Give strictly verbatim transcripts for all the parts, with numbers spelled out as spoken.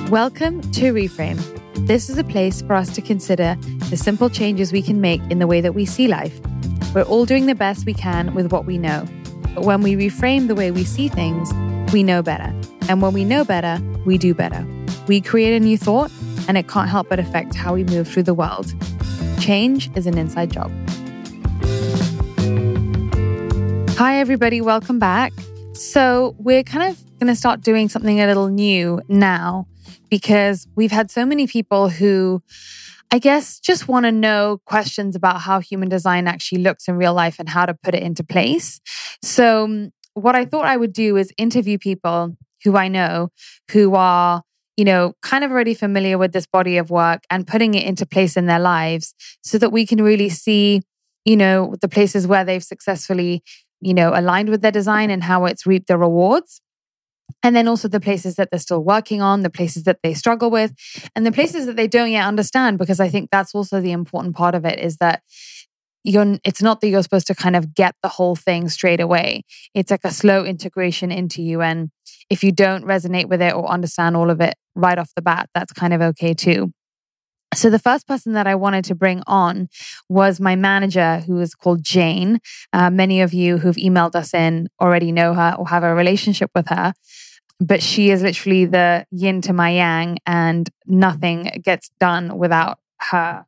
Welcome to Reframe. This is a place for us to consider the simple changes we can make in the way that we see life. We're all doing the best we can with what we know. But when we reframe the way we see things, we know better. And when we know better, we do better. We create a new thought, and it can't help but affect how we move through the world. Change is an inside job. Hi, everybody. Welcome back. So we're kind of going to start doing something a little new now because we've had so many people who, I guess, just want to know questions about how human design actually looks in real life and how to put it into place. So what I thought I would do is interview people who I know who are, you know, kind of already familiar with this body of work and putting it into place in their lives so that we can really see, you know, the places where they've successfully, you know, aligned with their design and how it's reaped the rewards. And then also the places that they're still working on, the places that they struggle with, and the places that they don't yet understand, because I think that's also the important part of it is that you're, it's not that you're supposed to kind of get the whole thing straight away. It's like a slow integration into you. And if you don't resonate with it or understand all of it right off the bat, that's kind of okay too. So the first person that I wanted to bring on was my manager, who is called Jane. Uh, many of you who've emailed us in already know her or have a relationship with her. But she is literally the yin to my yang, and nothing gets done without her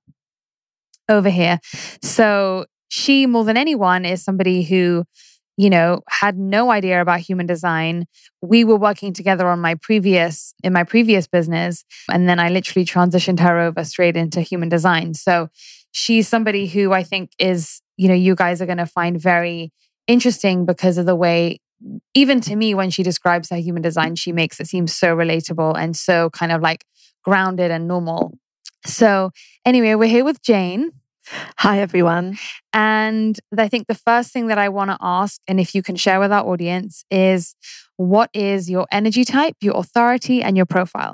over here. So she, more than anyone, is somebody who, you know, had no idea about human design. We were working together on my previous, in my previous business. And then I literally transitioned her over straight into human design. So she's somebody who I think is, you know, you guys are going to find very interesting because of the way, even to me, when she describes her human design, she makes it seem so relatable and so kind of like grounded and normal. So anyway, we're here with Jane. Hi, everyone. And I think the first thing that I want to ask, and if you can share with our audience, is what is your energy type, your authority, and your profile?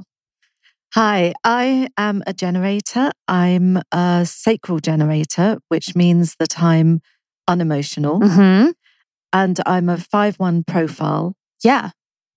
Hi, I am a generator. I'm a sacral generator, which means that I'm unemotional. Mm-hmm. And I'm a five one profile. Yeah.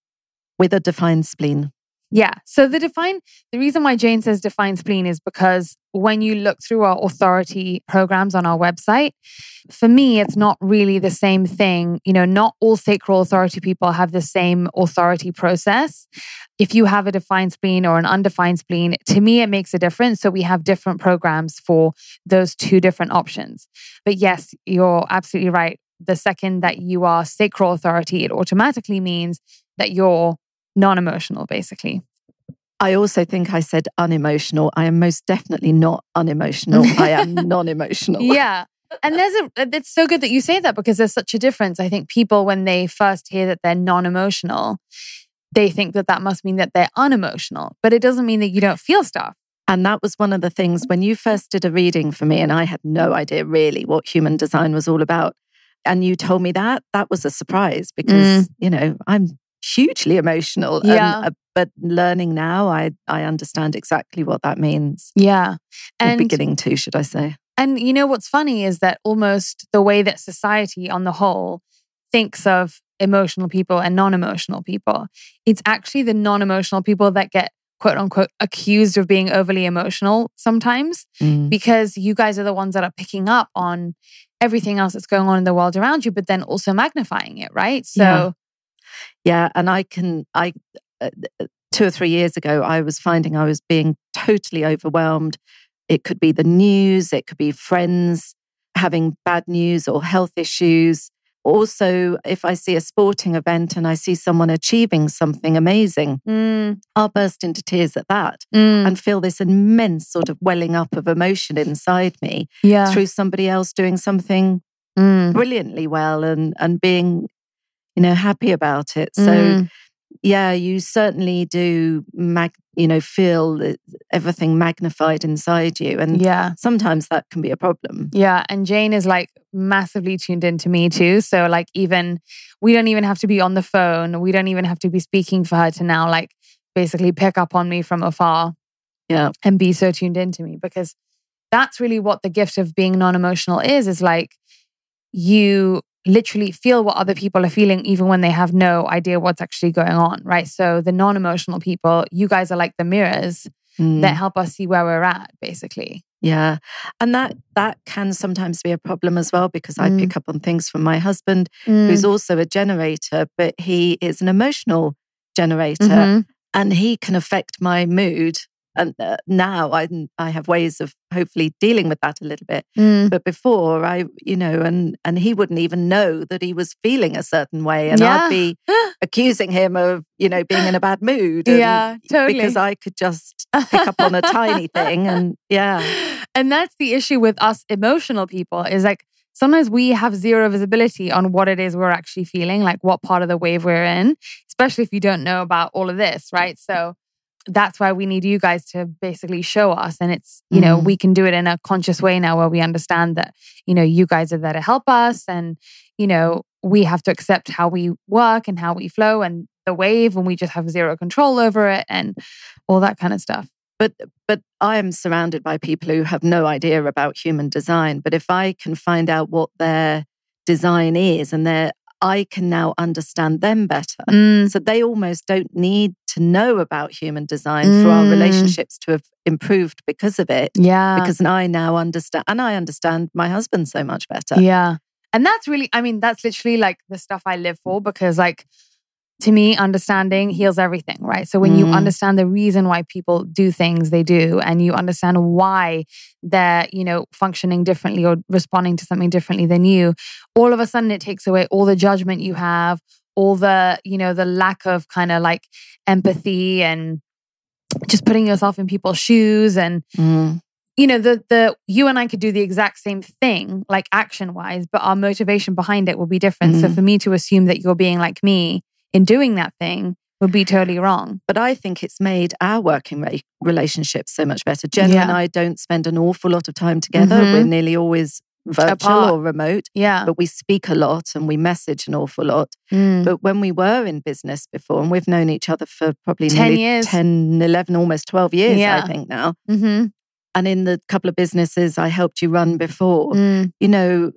With a defined spleen. Yeah. So the define, the reason why Jane says defined spleen is because when you look through our authority programs on our website, for me, it's not really the same thing. You know, not all sacral authority people have the same authority process. If you have a defined spleen or an undefined spleen, to me, it makes a difference. So we have different programs for those two different options. But yes, you're absolutely right. The second that you are sacral authority, it automatically means that you're non-emotional, basically. I also think I said unemotional. I am most definitely not unemotional. I am non-emotional. Yeah. And there's a, it's so good that you say that because there's such a difference. I think people, when they first hear that they're non-emotional, they think that that must mean that they're unemotional, but it doesn't mean that you don't feel stuff. And that was one of the things when you first did a reading for me, and I had no idea really what human design was all about. And you told me that, that was a surprise because, mm. you know, I'm hugely emotional. Yeah. Um, uh, but learning now, I, I understand exactly what that means. Yeah. And or beginning to, should I say. And you know, what's funny is that almost the way that society on the whole thinks of emotional people and non-emotional people, it's actually the non-emotional people that get quote unquote accused of being overly emotional sometimes mm. because you guys are the ones that are picking up on everything else that's going on in the world around you, but then also magnifying it, right? So, yeah, yeah and I can, I uh, two or three years ago, I was finding I was being totally overwhelmed. It could be the news, it could be friends having bad news or health issues. Also, if I see a sporting event and I see someone achieving something amazing, mm. I'll burst into tears at that mm. and feel this immense sort of welling up of emotion inside me yeah. through somebody else doing something mm. brilliantly well and, and being, you know, happy about it. So, mm. yeah, you certainly do, mag- you know, feel everything magnified inside you. And yeah. sometimes that can be a problem. Yeah. And Jane is like massively tuned into me too. So like even, we don't even have to be on the phone. We don't even have to be speaking for her to now like basically pick up on me from afar. Yeah. And be so tuned into me because that's really what the gift of being non-emotional is, is like you literally feel what other people are feeling, even when they have no idea what's actually going on, right? So the non-emotional people, you guys are like the mirrors mm. that help us see where we're at, basically. Yeah. And that that can sometimes be a problem as well, because I mm. pick up on things from my husband, mm. who's also a generator, but he is an emotional generator mm-hmm. and he can affect my mood. And uh, now I I have ways of hopefully dealing with that a little bit. Mm. But before I, you know, and and he wouldn't even know that he was feeling a certain way. And yeah. I'd be accusing him of, you know, being in a bad mood. And, yeah, totally. Because I could just pick up on a tiny thing. And yeah. And that's the issue with us emotional people, is like sometimes we have zero visibility on what it is we're actually feeling, like what part of the wave we're in, especially if you don't know about all of this, right? So that's why we need you guys to basically show us. And it's, you know, mm. we can do it in a conscious way now where we understand that, you know, you guys are there to help us. And, you know, we have to accept how we work and how we flow and the wave, and we just have zero control over it and all that kind of stuff. But but I am surrounded by people who have no idea about human design. But if I can find out what their design is, and their I can now understand them better. Mm. So they almost don't need to know about human design mm. for our relationships to have improved because of it. Yeah. Because I now understand, and I understand my husband so much better. Yeah. And that's really, I mean, that's literally like the stuff I live for, because like, to me, understanding heals everything, right? So when mm. you understand the reason why people do things they do, and you understand why they're, you know, functioning differently or responding to something differently than you, all of a sudden it takes away all the judgment you have, all the, you know, the lack of kind of like empathy and just putting yourself in people's shoes. And, mm. you know, the the you and I could do the exact same thing, like action-wise, but our motivation behind it will be different. Mm. So for me to assume that you're being like me in doing that thing would be totally wrong. But I think it's made our working re- relationships so much better. Jenna yeah. and I don't spend an awful lot of time together. Mm-hmm. We're nearly always virtual Apart. or remote. Yeah. But we speak a lot and we message an awful lot. Mm. But when we were in business before, and we've known each other for probably ten nearly years. ten, eleven, almost twelve years, yeah. I think now. Mm-hmm. And in the couple of businesses I helped you run before, mm. you know,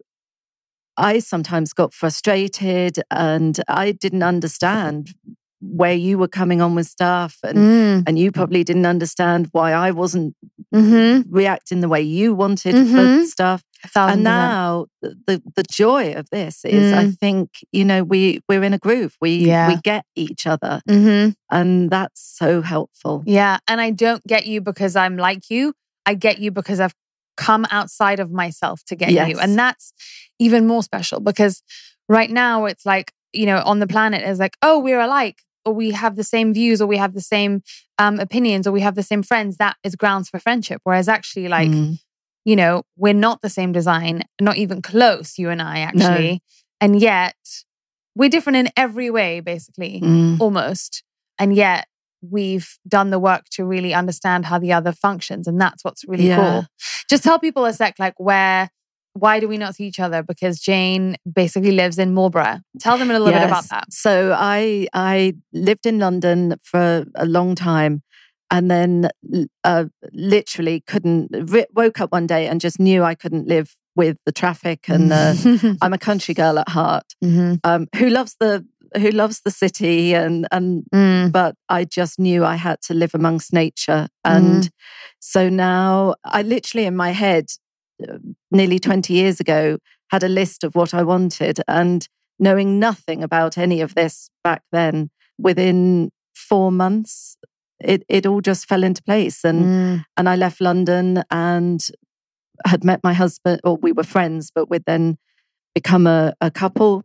I sometimes got frustrated and I didn't understand where you were coming on with stuff, and, mm. and you probably didn't understand why I wasn't mm-hmm. reacting the way you wanted mm-hmm. for stuff. And now the, the the joy of this is, mm. I think, you know, we, we're in a groove. We yeah. we get each other. Mm-hmm. And that's so helpful. Yeah. And I don't get you because I'm like you. I get you because I've come outside of myself to get yes. you. And that's even more special, because right now it's like, you know, on the planet is like, oh, we're alike, or we have the same views, or we have the same um, opinions, or we have the same friends. That is grounds for friendship. Whereas actually, like, mm. you know, we're not the same design, not even close, you and I actually. No. And yet we're different in every way, basically, mm. almost. And yet we've done the work to really understand how the other functions. And that's what's really yeah. cool. Just tell people a sec, like, where, why do we not see each other? Because Jane basically lives in Marlborough. Tell them a little yes. bit about that. So I I lived in London for a long time, and then uh, literally couldn't, woke up one day and just knew I couldn't live with the traffic. And the, I'm a country girl at heart, mm-hmm. um, who loves the who loves the city, and and mm. but I just knew I had to live amongst nature. And mm. so now I literally in my head, nearly twenty years ago, had a list of what I wanted, and knowing nothing about any of this back then, within four months, it, it all just fell into place. And mm. and I left London and had met my husband, or we were friends, but we'd then become a, a couple.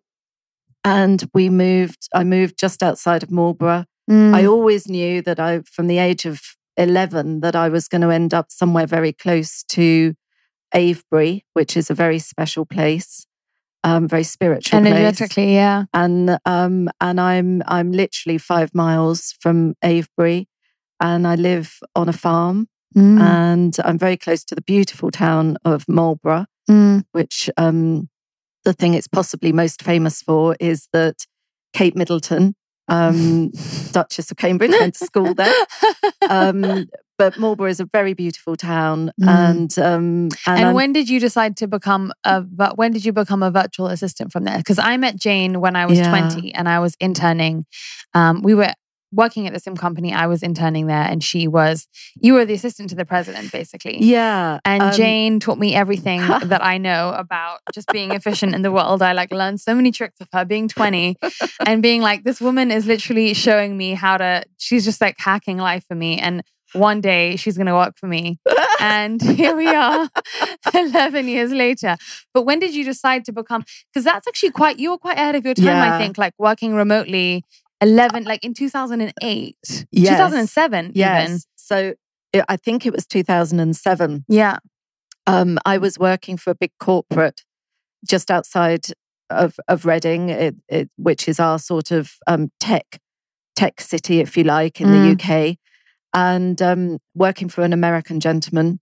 And we moved, I moved just outside of Marlborough. Mm. I always knew that I, from the age of eleven, that I was going to end up somewhere very close to Avebury, which is a very special place, um, very spiritual energetically, place. yeah. And um, and I'm I'm literally five miles from Avebury, and I live on a farm, mm. and I'm very close to the beautiful town of Marlborough, mm. which um, the thing it's possibly most famous for is that Kate Middleton, um, Duchess of Cambridge, went to school there. Um, but Marlborough is a very beautiful town. Mm. And um, and, and when did you decide to become a? But when did you become a virtual assistant from there? Because I met Jane when I was Yeah. twenty and I was interning. Um, we were working at the same company. I was interning there, and she was. You were the assistant to the president, basically. Yeah. And um, Jane taught me everything that I know about just being efficient in the world. I like learned so many tricks of her being twenty and being like, this woman is literally showing me how to, she's just like hacking life for me. And one day she's going to work for me. And here we are eleven years later. But when did you decide to become, because that's actually quite, you were quite ahead of your time, Yeah. I think, like working remotely eleven, like in two thousand eight, Yes. two thousand seven yes. even. So it, I think it was two thousand seven. Yeah. Um, I was working for a big corporate just outside of, of Reading, it, it, which is our sort of um, tech tech city, if you like, in Mm. the U K. And um, working for an American gentleman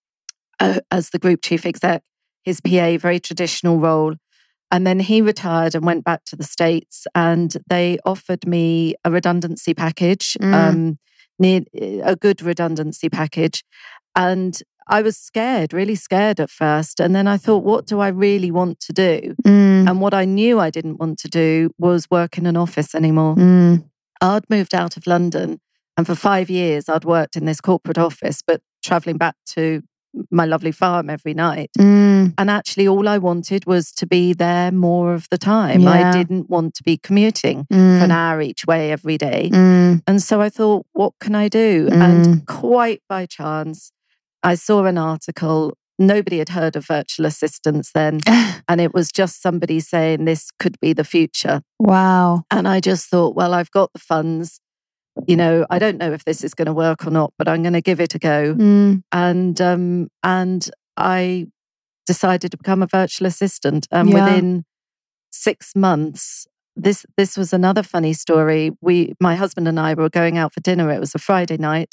uh, as the group chief exec, his P A, very traditional role. And then he retired and went back to the States, and they offered me a redundancy package, Mm. um, near, a good redundancy package. And I was scared, really scared at first. And then I thought, what do I really want to do? Mm. And what I knew I didn't want to do was work in an office anymore. Mm. I'd moved out of London, and for five years I'd worked in this corporate office, but traveling back to my lovely farm every night. Mm. And actually all I wanted was to be there more of the time. Yeah. I didn't want to be commuting Mm. for an hour each way every day. Mm. And so I thought, what can I do? Mm. And quite by chance, I saw an article. Nobody had heard of virtual assistants then. And it was just somebody saying this could be the future. Wow. And I just thought, well, I've got the funds. You know, I don't know if this is going to work or not, but I'm going to give it a go. Mm. And um, and I decided to become a virtual assistant. And Yeah. within six months, this this was another funny story. We, my husband and I, were going out for dinner. It was a Friday night.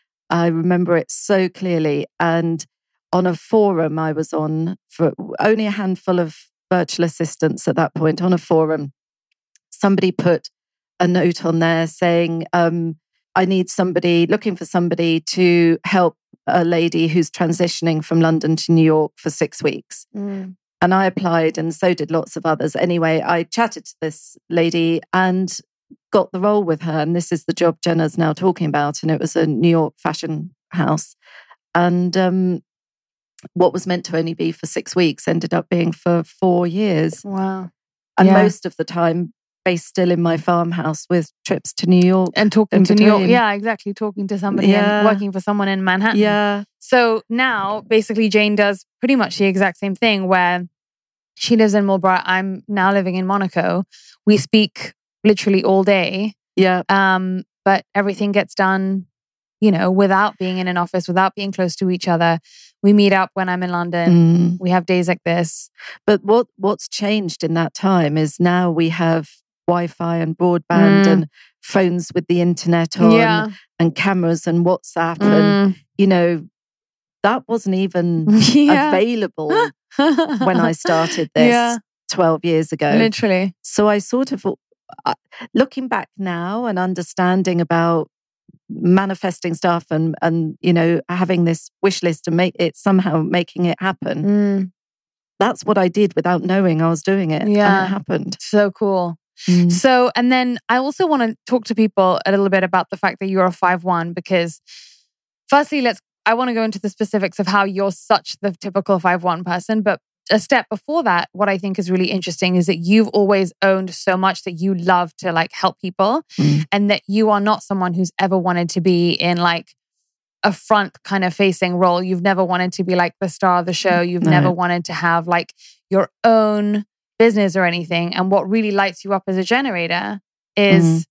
I remember it so clearly. And on a forum I was on, for only a handful of virtual assistants at that point, on a forum, somebody put a note on there saying, um, I need somebody, looking for somebody to help a lady who's transitioning from London to New York for six weeks. Mm. And I applied, and so did lots of others. Anyway, I chatted to this lady and got the role with her. And this is the job Jenna's now talking about. And it was a New York fashion house. And um, what was meant to only be for six weeks ended up being for four years. Wow. And Yeah. most of the time, based still in my farmhouse with trips to New York. And talking in to New York. between. Yeah, exactly. Talking to somebody Yeah. and working for someone in Manhattan. Yeah. So now basically Jane does pretty much the exact same thing where she lives in Marlborough. I'm now living in Monaco. We speak literally all day. Yeah. Um, but everything gets done, you know, without being in an office, without being close to each other. We meet up when I'm in London. Mm. We have days like this. But what what's changed in that time is now we have Wi-Fi and broadband Mm. and phones with the internet on Yeah. and cameras and WhatsApp. And, Mm. you know, that wasn't even Yeah. available when I started this Yeah. twelve years ago. Literally. So I sort of, uh, looking back now and understanding about manifesting stuff and, and, you know, having this wish list and make it somehow making it happen. Mm. That's what I did without knowing I was doing it. Yeah. And it happened. So cool. Mm. So, and then I also want to talk to people a little bit about the fact that you're a five one, because firstly, let's, I want to go into the specifics of how you're such the typical five one person. But a step before that, what I think is really interesting is that you've always owned so much that you love to like help people, Mm. and that you are not someone who's ever wanted to be in like a front kind of facing role. You've never wanted to be like the star of the show. You've No. never wanted to have like your own business or anything. And what really lights you up as a generator is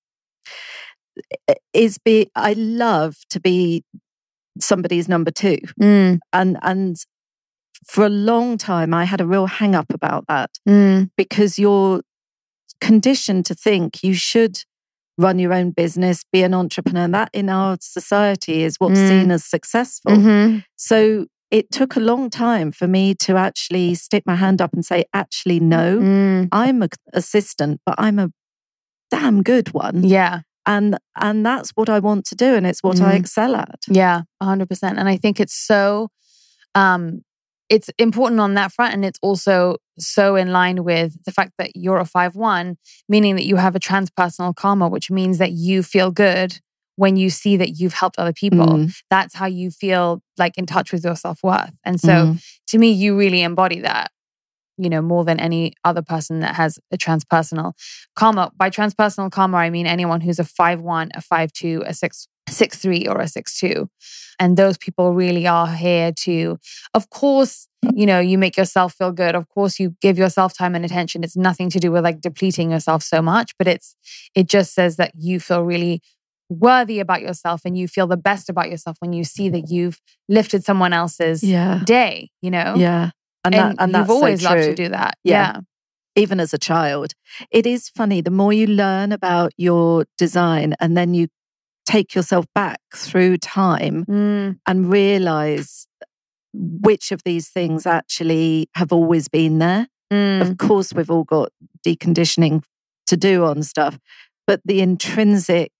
Is be I love to be somebody's number two. mm, And and for a long time I had a real hang up about that, mm, because you're conditioned to think you should run your own business, be an entrepreneur. And that in our society is what's Mm. seen as successful. mhm, So it took a long time for me to actually stick my hand up and say, actually, no, mm, I'm an assistant, but I'm a damn good one. yeah, And and that's what I want to do, and it's what Mm. I excel at. Yeah, one hundred percent. And I think it's so, um, it's important on that front. And it's also so in line with the fact that you're a five one, meaning that you have a transpersonal karma, which means that you feel good when you see that you've helped other people. Mm. That's how you feel like in touch with your self-worth. And so Mm. to me, you really embody that, you know, more than any other person that has a transpersonal karma. By transpersonal karma, I mean anyone who's a five one, a five two, a six six three, or a six two. And those people really are here to, of course, you know, you make yourself feel good. Of course, you give yourself time and attention. It's nothing to do with like depleting yourself so much, but it's, it just says that you feel really worthy about yourself and you feel the best about yourself when you see that you've lifted someone else's Yeah. day, you know? Yeah. And, And, that, and you've that's always so loved true. to do that. Yeah. Yeah. Even as a child. It is funny, the more you learn about your design and then you take yourself back through time Mm. and realize which of these things actually have always been there. Mm. Of course, we've all got deconditioning to do on stuff, but the intrinsic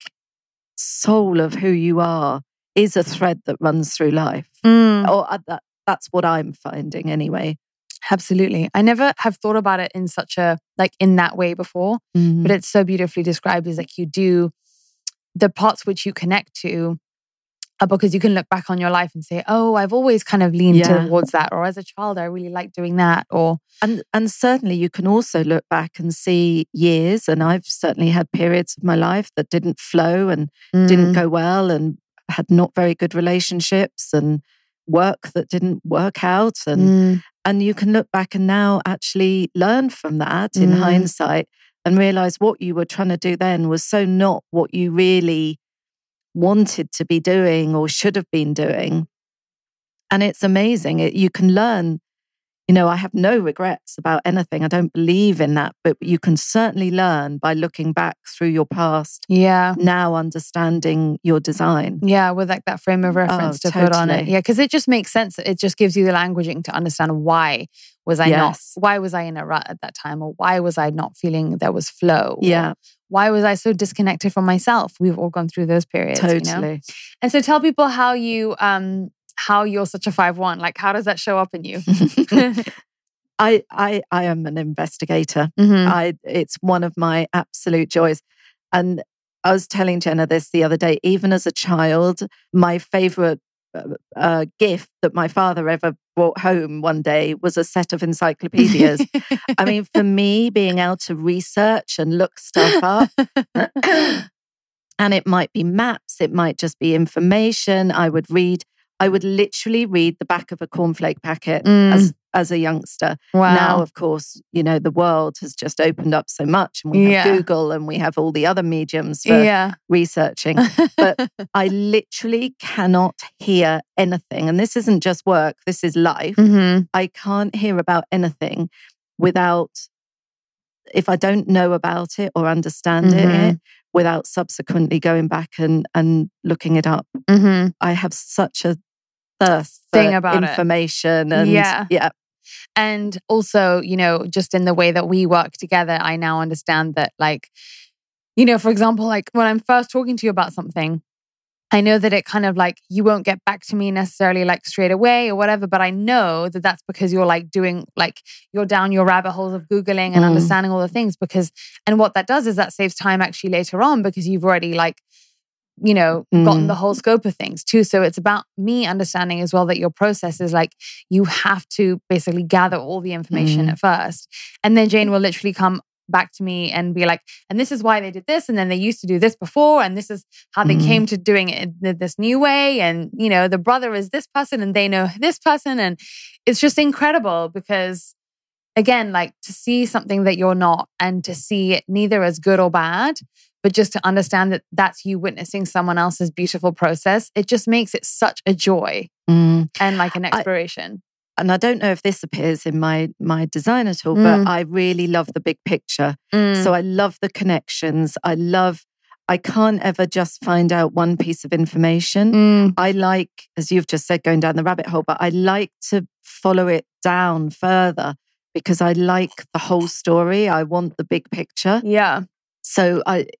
soul of who you are is a thread that runs through life. Mm. Or uh, that, that's what I'm finding anyway. Absolutely. I never have thought about it in such a, like in that way before, Mm. but it's so beautifully described as like you do the parts which you connect to are because you can look back on your life and say, oh, I've always kind of leaned Yeah. towards that. Or as a child, I really liked doing that. Or, And and certainly you can also look back and see years, and I've certainly had periods of my life that didn't flow and mm, didn't go well and had not very good relationships and work that didn't work out. And mm, and you can look back and now actually learn from that in Mm. hindsight and realize what you were trying to do then was so not what you really wanted to be doing or should have been doing. And it's amazing. It, you can learn, you know, I have no regrets about anything. I don't believe in that, but you can certainly learn by looking back through your past, yeah. now understanding your design. Yeah, with like that frame of reference Oh, to put on it. totally. Yeah, because it just makes sense. It just gives you the languaging to understand why was I not, Yes. why was I in a rut at that time? Or why was I not feeling there was flow? Or Yeah, why was I so disconnected from myself? We've all gone through those periods, you know? totally. And so tell people how you, um, how you're such a five one. Like, how does that show up in you? I, I, I am an investigator. Mhm. I, it's one of my absolute joys. And I was telling Jenna this the other day, even as a child, my favorite uh, uh, gift that my father ever brought home one day was a set of encyclopedias. I mean, for me, being able to research and look stuff up, and it might be maps, it might just be information. I would read, I would literally read the back of a cornflake packet Mm. as, as a youngster. Wow. Now, of course, you know, the world has just opened up so much, and we have Yeah. Google and we have all the other mediums for yeah. researching. But I literally cannot hear anything. And this isn't just work, this is life. Mhm. I can't hear about anything without, if I don't know about it or understand Mhm. it, without subsequently going back and, and looking it up. Mhm. I have such a thirst Thing for about it. information. And Yeah. yeah. And also, you know, just in the way that we work together, I now understand that, like, you know, for example, like when I'm first talking to you about something, I know that it kind of like, you won't get back to me necessarily like straight away or whatever, but I know that that's because you're like doing, like, you're down your rabbit holes of Googling and Mm. understanding all the things because, and what that does is that saves time actually later on because you've already like, you know, gotten Mm. the whole scope of things too. So it's about me understanding as well that your process is like, you have to basically gather all the information Mm. at first. And then Jane will literally come back to me and be like, and this is why they did this. And then they used to do this before. And this is how they Mm. came to doing it in this new way. And, you know, the brother is this person and they know this person. And it's just incredible because, again, like to see something that you're not and to see it neither as good or bad, but just to understand that that's you witnessing someone else's beautiful process, it just makes it such a joy Mm. and like an I- exploration. And I don't know if this appears in my my design at all, Mm. but I really love the big picture. Mm. So I love the connections. I love, I can't ever just find out one piece of information. Mm. I like, as you've just said, going down the rabbit hole, but I like to follow it down further because I like the whole story. I want the big picture. Yeah. So I,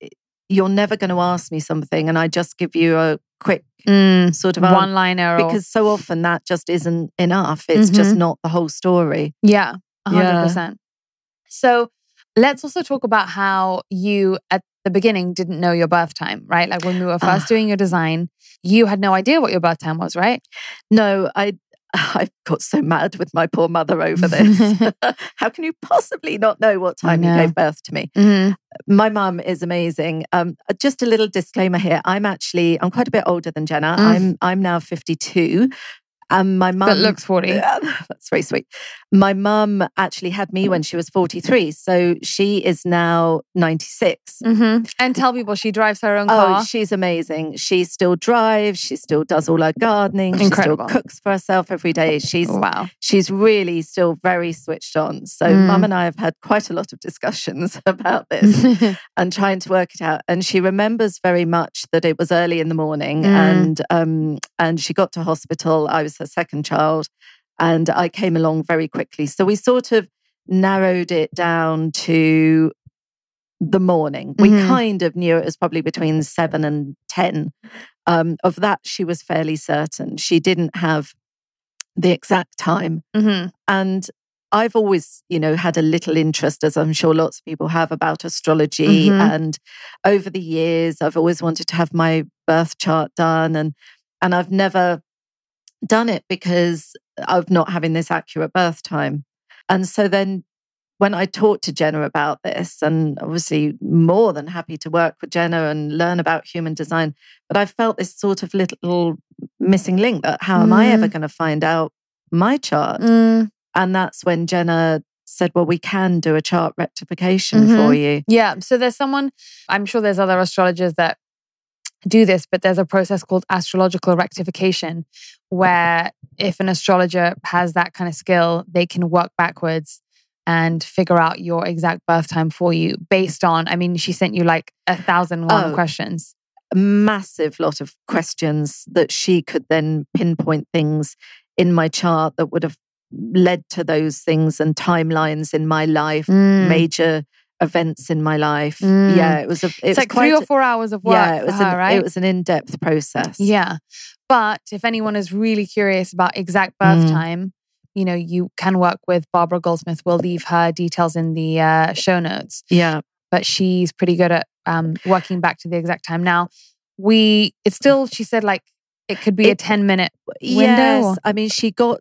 you're never going to ask me something and I just give you a quick mm, sort of one-liner. Because or... so often that just isn't enough. It's mm-hmm. just not the whole story. Yeah, one hundred percent. Yeah. So let's also talk about how you, at the beginning, didn't know your birth time, right? Like when we were first uh, doing your design, you had no idea what your birth time was, right? No, I I got so mad with my poor mother over this. How can you possibly not know what time you gave birth to me? Mm-hmm. My mum is amazing. Um, just a little disclaimer here. I'm actually, I'm quite a bit older than Jenna. Mm. I'm I'm now fifty-two. Um, my mum... But looks forty. Uh, that's very sweet. My mum actually had me when she was forty-three. So she is now ninety-six. Mm-hmm. And tell people she drives her own car. Oh, she's amazing. She still drives. She still does all her gardening. Incredible. She still cooks for herself every day. She's wow. She's really still very switched on. So mm. Mum and I have had quite a lot of discussions about this and trying to work it out. And she remembers very much that it was early in the morning mm. and um, and she got to hospital. I was her second child and I came along very quickly. So we sort of narrowed it down to the morning. We mm-hmm. kind of knew it was probably between seven and ten. Um, of that, she was fairly certain. She didn't have the exact time. Mm-hmm. And I've always, you know, had a little interest, as I'm sure lots of people have, about astrology. Mm-hmm. And over the years, I've always wanted to have my birth chart done. And, and I've never done it because of not having this accurate birth time. And so then when I talked to Jenna about this, and obviously more than happy to work with Jenna and learn about human design, but I felt this sort of little missing link that how mm. am I ever going to find out my chart? Mm. And that's when Jenna said, well, we can do a chart rectification mm-hmm. for you. Yeah. So there's someone, I'm sure there's other astrologers that do this, but there's a process called astrological rectification where if an astrologer has that kind of skill, they can work backwards and figure out your exact birth time for you based on, I mean, she sent you like a thousand one oh, questions. A massive lot of questions that she could then pinpoint things in my chart that would have led to those things and timelines in my life, mm. major events in my life. Mm. Yeah, it was a, it it's was like three or four hours of work. Yeah, it was for her, an, right? It was an in-depth process. Yeah, but if anyone is really curious about exact birth mm. time, you know, you can work with Barbara Goldsmith. We'll leave her details in the uh, show notes. Yeah, but she's pretty good at um, working back to the exact time. Now, we it's still. She said like it could be it, a ten minute window. Yes, I mean she got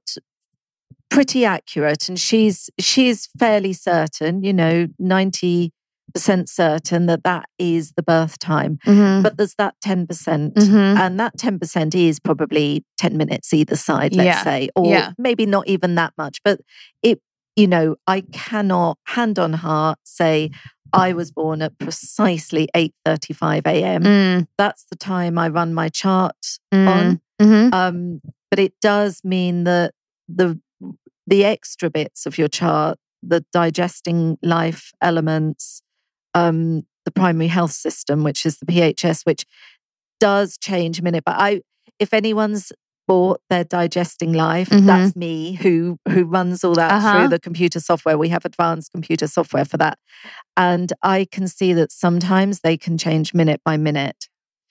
pretty accurate, and she's she's fairly certain, you know, ninety percent certain that that is the birth time. Mm-hmm. But there's that ten percent, mm-hmm. and that ten percent is probably ten minutes either side, let's yeah. say, or yeah. maybe not even that much. But it, you know, I cannot hand on heart say I was born at precisely eight thirty-five a.m. Mm. That's the time I run my chart mm. on. Mm-hmm. Um, but it does mean that the the extra bits of your chart, the digesting life elements, um, the primary health system, which is the P H S, which does change a minute. But I, if anyone's bought their digesting life, mm-hmm. that's me who who runs all that uh-huh. through the computer software. We have advanced computer software for that. And I can see that sometimes they can change minute by minute.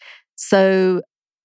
So,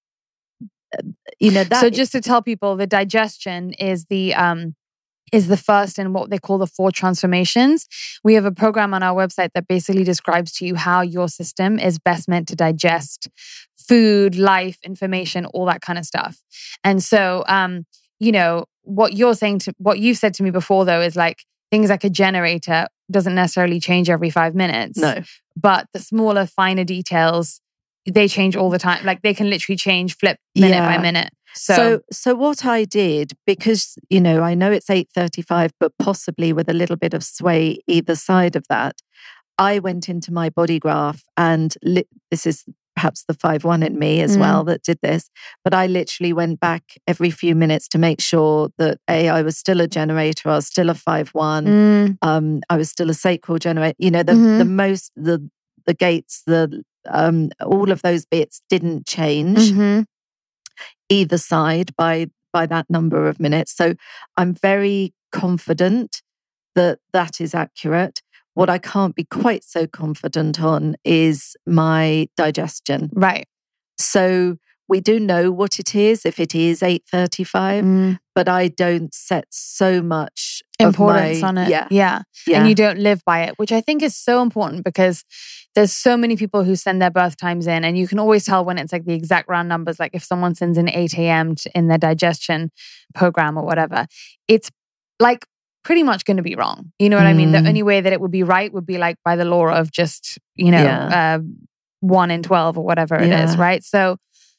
you know, that... So just to tell people, the digestion is the... Um, is the first in what they call the four transformations. We have a program on our website that basically describes to you how your system is best meant to digest food, life, information, all that kind of stuff. And so, um, you know, what you're saying to, what you've said to me before though, is like things like a generator doesn't necessarily change every five minutes. No. But the smaller, finer details, they change all the time. Like they can literally change, flip minute yeah. by minute. So, so, so what I did, because, you know, I know it's eight thirty-five, but possibly with a little bit of sway either side of that, I went into my body graph and li- this is perhaps the five one in me as mm. well that did this, but I literally went back every few minutes to make sure that A, I was still a generator, I was still a five one, mm. um, I was still a sacral generator, you know, the, mm-hmm. the most, the, the gates, the, um, all of those bits didn't change. Mm-hmm. either side by by that number of minutes. So I'm very confident that that is accurate. What I can't be quite so confident on is my digestion. Right. So we do know what it is if it is eight thirty-five, mm. but I don't set so much importance my, on it. Yeah, yeah. Yeah. And you don't live by it, which I think is so important because there's so many people who send their birth times in, and you can always tell when it's like the exact round numbers. Like if someone sends in eight a.m. in their digestion program or whatever, it's like pretty much going to be wrong. You know what mm. I mean? The only way that it would be right would be like by the law of just, you know, yeah. uh, one in twelve or whatever it yeah. is, right? So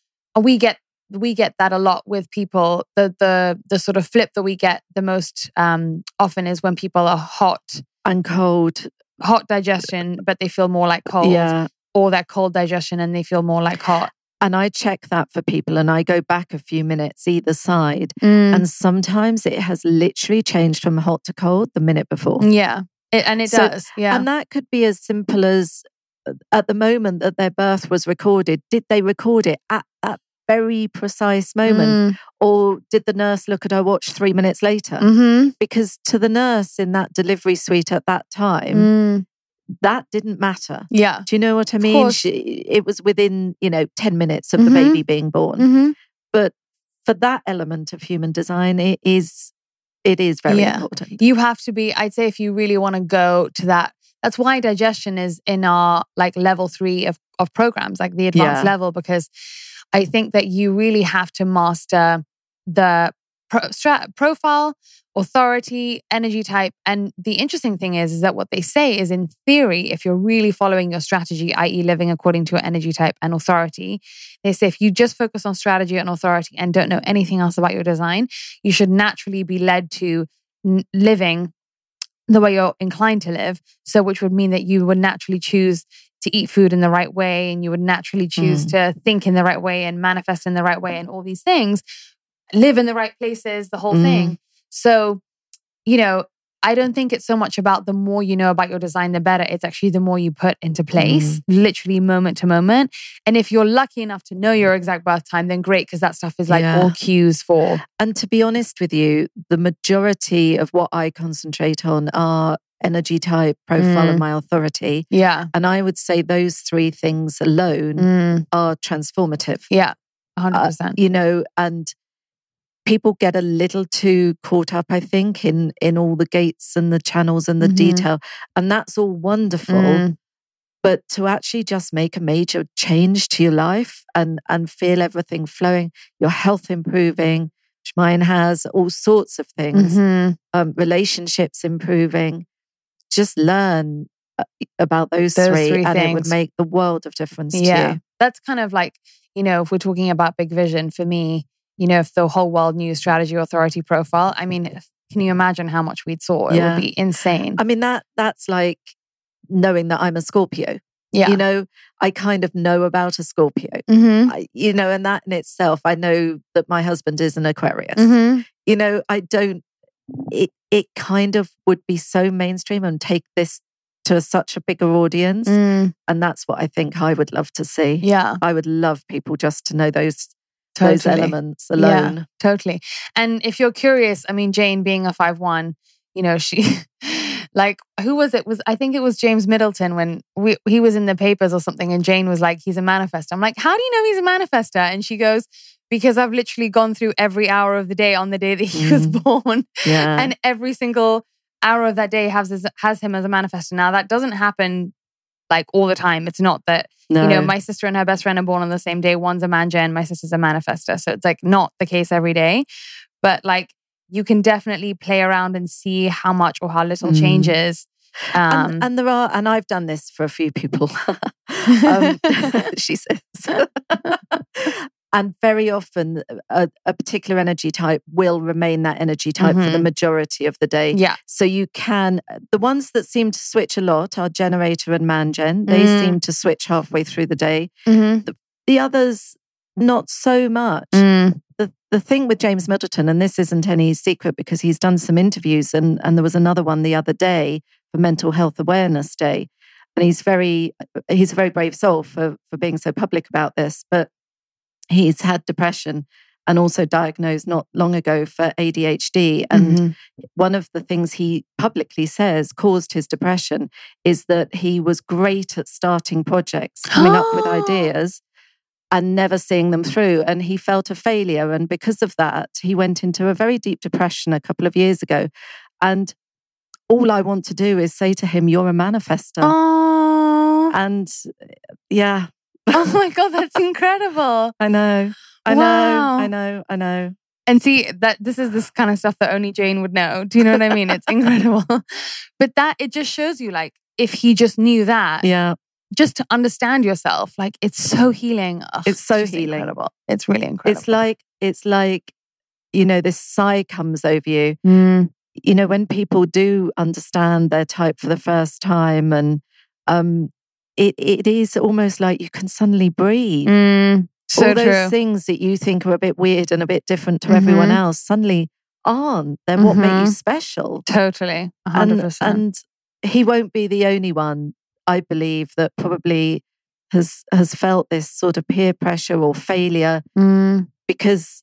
we get we get that a lot with people. The the the sort of flip that we get the most um, often is when people are hot and cold. Hot digestion, but they feel more like cold. Yeah. Or that cold digestion and they feel more like hot. And I check that for people and I go back a few minutes either side. Mm. And sometimes it has literally changed from hot to cold the minute before. Yeah, it, and it so, does. Yeah. And that could be as simple as at the moment that their birth was recorded, did they record it at that very precise moment? Mm. Or did the nurse look at her watch three minutes later? Mm-hmm. Because to the nurse in that delivery suite at that time, mm. that didn't matter. Yeah. Do you know what I mean? She, it was within, you know, ten minutes of mm-hmm. the baby being born. Mm-hmm. But for that element of human design, it is, it is very yeah. important. You have to be, I'd say if you really want to go to that, that's why digestion is in our like level three of, of programs, like the advanced yeah. level, because I think that you really have to master the pro- strat- profile, authority, energy type. And the interesting thing is, is that what they say is in theory, if you're really following your strategy, that is living according to your energy type and authority, they say if you just focus on strategy and authority and don't know anything else about your design, you should naturally be led to n- living the way you're inclined to live. So which would mean that you would naturally choose to eat food in the right way, and you would naturally choose mm. to think in the right way and manifest in the right way and all these things, live in the right places, the whole mm. thing. So, you know, I don't think it's so much about the more you know about your design, the better. It's actually the more you put into place, mm. literally moment to moment. And if you're lucky enough to know your exact birth time, then great, because that stuff is like yeah. all cues for. And to be honest with you, the majority of what I concentrate on are energy type, profile, mm. and my authority. Yeah. And I would say those three things alone mm. are transformative. Yeah, one hundred percent. Uh, you know, and people get a little too caught up, I think, in in all the gates and the channels and the mm-hmm. detail. And that's all wonderful. Mm. But to actually just make a major change to your life and, and feel everything flowing, your health improving, which mine has, all sorts of things, mm-hmm. um, relationships improving, just learn about those, those three, three and things. It would make the world of difference yeah. to you. That's kind of like, you know, if we're talking about big vision, for me, you know, if the whole world knew strategy, authority, profile, I mean, can you imagine how much we'd saw? It yeah. would be insane. I mean, that that's like knowing that I'm a Scorpio. Yeah. You know, I kind of know about a Scorpio. Mm-hmm. I, you know, and that in itself, I know that my husband is an Aquarius. Mm-hmm. You know, I don't, it, it kind of would be so mainstream and take this to a, such a bigger audience. Mm. And that's what I think I would love to see. Yeah. I would love people just to know those Totally. those elements alone. Yeah, totally. And if you're curious, I mean, Jane being a five one, you know, she, like, who was it? Was I think it was James Middleton when we, he was in the papers or something, and Jane was like, he's a manifestor. I'm like, how do you know he's a manifestor? And she goes, because I've literally gone through every hour of the day on the day that he mm. was born. Yeah. And every single hour of that day has, has him as a manifestor. Now, that doesn't happen like all the time. It's not that, no. you know, my sister and her best friend are born on the same day. One's a manja and my sister's a manifestor. So it's like not the case every day. But like you can definitely play around and see how much or how little mm. changes. Um, and, and there are, and I've done this for a few people, um, she says. And very often a, a particular energy type will remain that energy type mm-hmm. for the majority of the day. Yeah. So you can, the ones that seem to switch a lot are generator and mangen. They mm. seem to switch halfway through the day. Mm-hmm. The, the others, not so much. Mm. The the thing with James Middleton, and this isn't any secret because he's done some interviews, and, and there was another one the other day for Mental Health Awareness Day. And he's very, he's a very brave soul for, for being so public about this. But he's had depression and also diagnosed not long ago for A D H D. And Mm-hmm. one of the things he publicly says caused his depression is that he was great at starting projects, coming up with ideas and never seeing them through. And he felt a failure. And because of that, he went into a very deep depression a couple of years ago. And all I want to do is say to him, you're a manifester. Oh, and yeah. Oh my God, that's incredible. I know. I Wow. know. I know. I know. And see, that this is this kind of stuff that only Jane would know. Do you know what I mean? It's incredible. But that, it just shows you, like, if he just knew that, Yeah. just to understand yourself, like, it's so healing. Ugh, It's so just healing. incredible. It's really incredible. It's like, it's like, you know, this sigh comes over you. Mm. You know, when people do understand their type for the first time, and um, it it is almost like you can suddenly breathe. Mm. So All those true. things that you think are a bit weird and a bit different to Mhm. everyone else suddenly aren't. They're what make you Mhm. special. Totally. A hundred And, percent. and he won't be the only one, I believe, that probably has has felt this sort of peer pressure or failure, Mm. because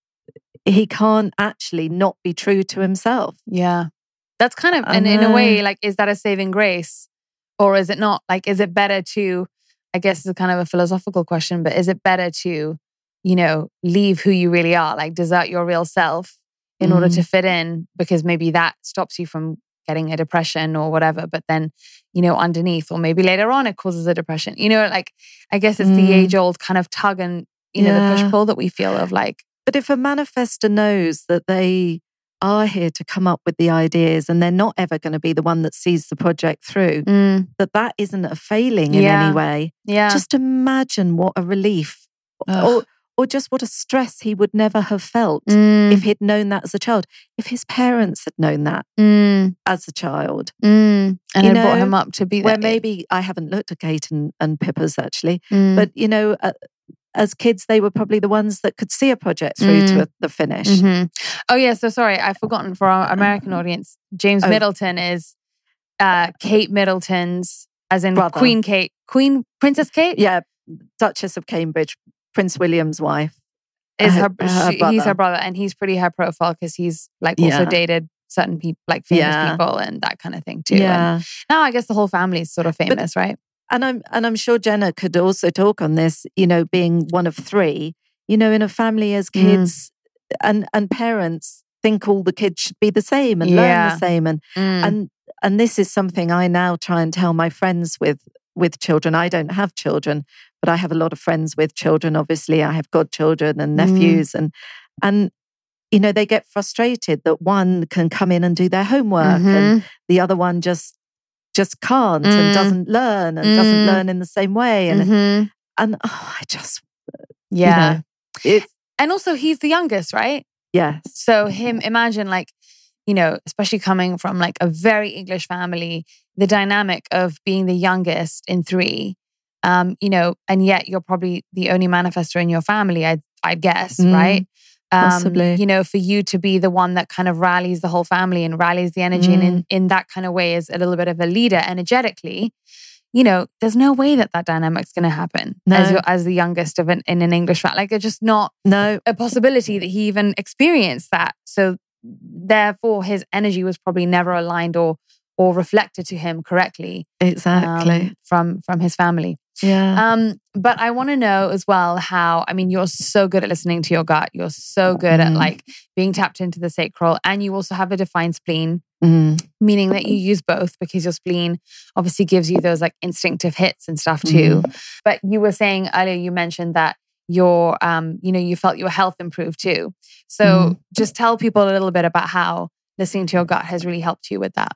he can't actually not be true to himself. Yeah. That's kind of, I and in a way, know. like, is that a saving grace? Or is it not? Like, is it better to, I guess it's kind of a philosophical question, but is it better to, you know, leave who you really are, like desert your real self in order to Mm. fit in, because maybe that stops you from getting a depression or whatever, but then, you know, underneath, or maybe later on it causes a depression. You know, like, I guess it's the Mm. age old kind of tug and, you know, the Yeah. push pull that we feel of, like, But if a manifestor knows that they are here to come up with the ideas and they're not ever going to be the one that sees the project through, mm, that that isn't a failing in Yeah. any way. yeah. Just imagine what a relief, Ugh. or or just what a stress he would never have felt Mm, if he'd known that as a child. If his parents had known that mm, as a child, mm. And You I brought know, him up to be where that. maybe I haven't looked at Kate and, and Pippa's actually, Mm, but you know, uh, as kids, they were probably the ones that could see a project through Mm. to a, the finish. mhm. Oh yeah, so sorry, I've forgotten for our American audience. James Oh. Middleton is uh, Kate Middleton's, as in Brother. Queen Kate, Queen Princess Kate Yeah, Duchess of Cambridge, Prince William's wife. is her- her. her she- he's her brother. brother, and he's pretty high profile because he's like also Yeah. dated certain people, like famous Yeah. people, and that kind of thing too. And Yeah, now I guess the whole family is sort of famous, right? and I'm and I'm sure Jenna could also talk on this. You know, being one of three, you know, in a family as Mm. kids, and and parents think all the kids should be the same and learn Yeah. the same, and Mm. and and this is something I now try and tell my friends with with children. I don't have children, but I have a lot of friends with children. Obviously, I have godchildren and Mm. nephews, and and you know, they get frustrated that one can come in and do their homework, and Mhm. the other one just just can't Mm. and doesn't learn and Mm. doesn't learn in the same way, and Mhm. and oh, I just Yeah. you know, it's And also, he's the youngest, right? yes, So him, imagine, like, you know, especially coming from like a very English family, the dynamic of being the youngest in three, um, you know, and yet you're probably the only manifestor in your family, I I guess, Mm, right? Um, possibly. You know, for you to be the one that kind of rallies the whole family and rallies the energy, and in, in that kind of way is a little bit of a leader energetically. You know, there's no way that that dynamic's going to happen No. as your, as the youngest of an in an English family. Like, it's just not no, a possibility that he even experienced that. So therefore his energy was probably never aligned or or reflected to him correctly exactly, um, from from his family. yeah, Um, but I want to know as well how, I mean, you're so good at listening to your gut. You're so good at Mm. like being tapped into the sacral, and you also have a defined spleen, mm, meaning that you use both because your spleen obviously gives you those like instinctive hits and stuff too. But you were saying earlier, you mentioned that your, um, you know, you felt your health improved too. So Mm. just tell people a little bit about how listening to your gut has really helped you with that.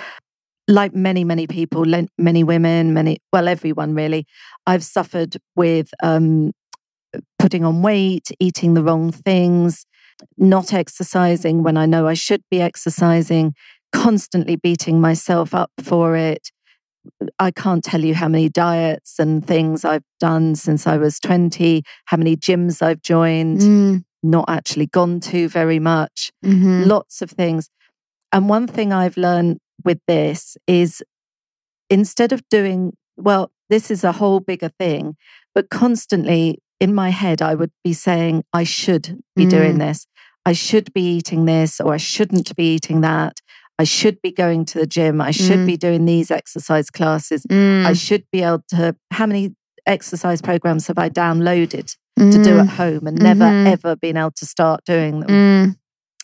like many, many people, le- many women, many, well, everyone really, I've suffered with um, putting on weight, eating the wrong things, not exercising when I know I should be exercising, constantly beating myself up for it. I can't tell you how many diets and things I've done since I was twenty, how many gyms I've joined, Mm. not actually gone to very much, Mm-hmm. lots of things. And one thing I've learned with this is instead of doing, well, this is a whole bigger thing, but constantly in my head, I would be saying, I should be mm. doing this. I should be eating this, or I shouldn't be eating that. I should be going to the gym. I should mm. be doing these exercise classes. Mm. I should be able to, how many exercise programs have I downloaded mm. to do at home and mm-hmm. never, ever been able to start doing them? Mm.